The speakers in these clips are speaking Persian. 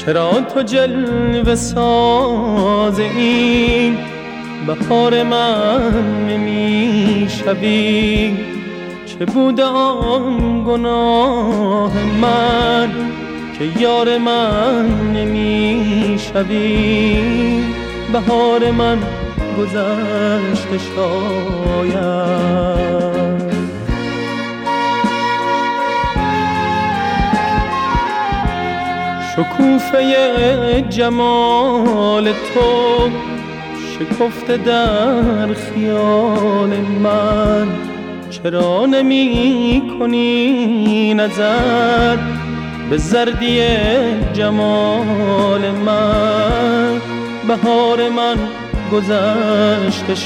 چرا تو جلوه ساز این بهار من نمی شوی؟ چه بوده آن گناه من که یار من نمی شوی؟ بهار من گذشته شاید. شکوفه جمال تو شکفته در خیال من، چرا نمی کنی نظر به زردی جمال من؟ بهار من گذشته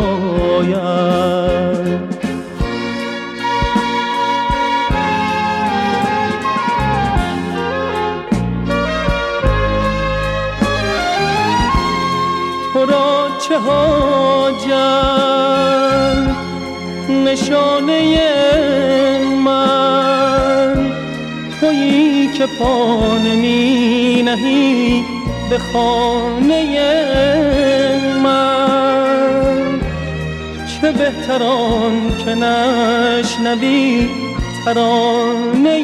شاید. تو را چه حاجت نشانه من، تویی که پا نمی نهی به خانه من. چه بهتران که نشنوی ترانه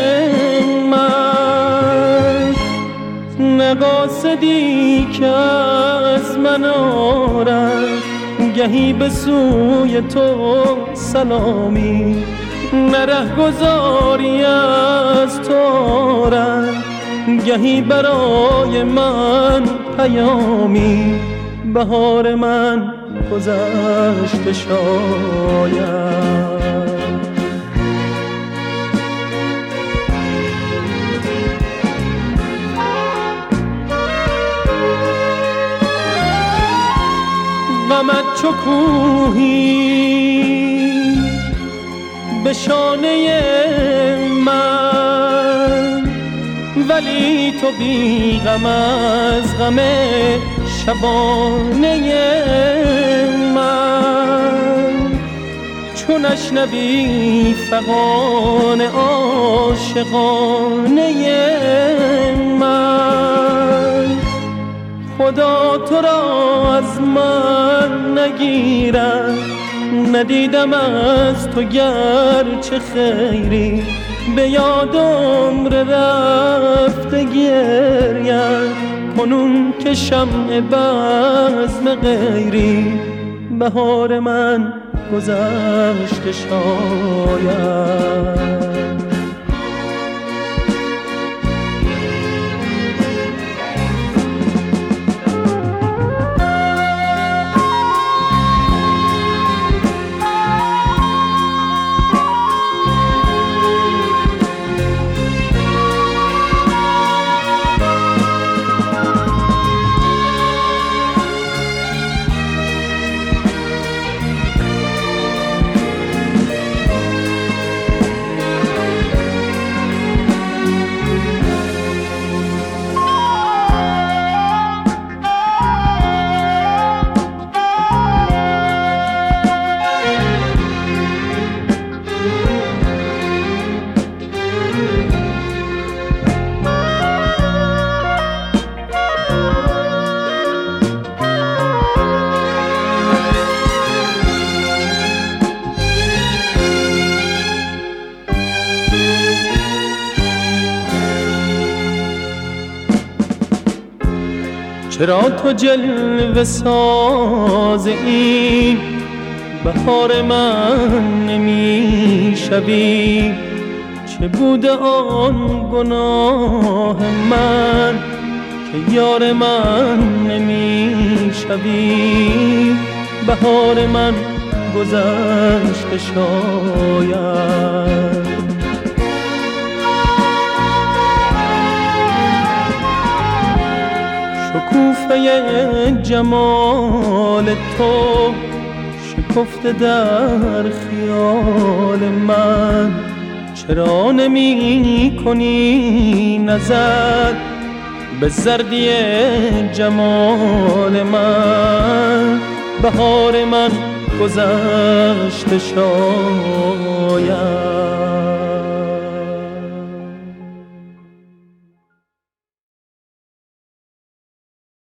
من، نه قاصدی که از من آرد گهی به سوی تو سلامی، نه رهگذاری از تو آرد گهی برای من پیامی. بهار من گذشته شاید. غمت چو کوهی به شانه من، ولی تو بی غم از غم شبانه من. چون نشنوی فغان عاشقانه من، خدا تو را از من نگیرد. ندیدم از تو گرچه خیری، به یاد عمر رفته گریم کنون که شمع بزم غیری. بهار من گذشته شاید. چرا تو جلوه ساز این بهار من نمی شوی؟ چه بوده آن گناه من که یار من نمی شوی؟ بهار من گذشته شاید. شکوفه جمال تو شکفته در خیال من، چرا نمی کنی نظر به زردی جمال من؟ بهار من گذشته شاید.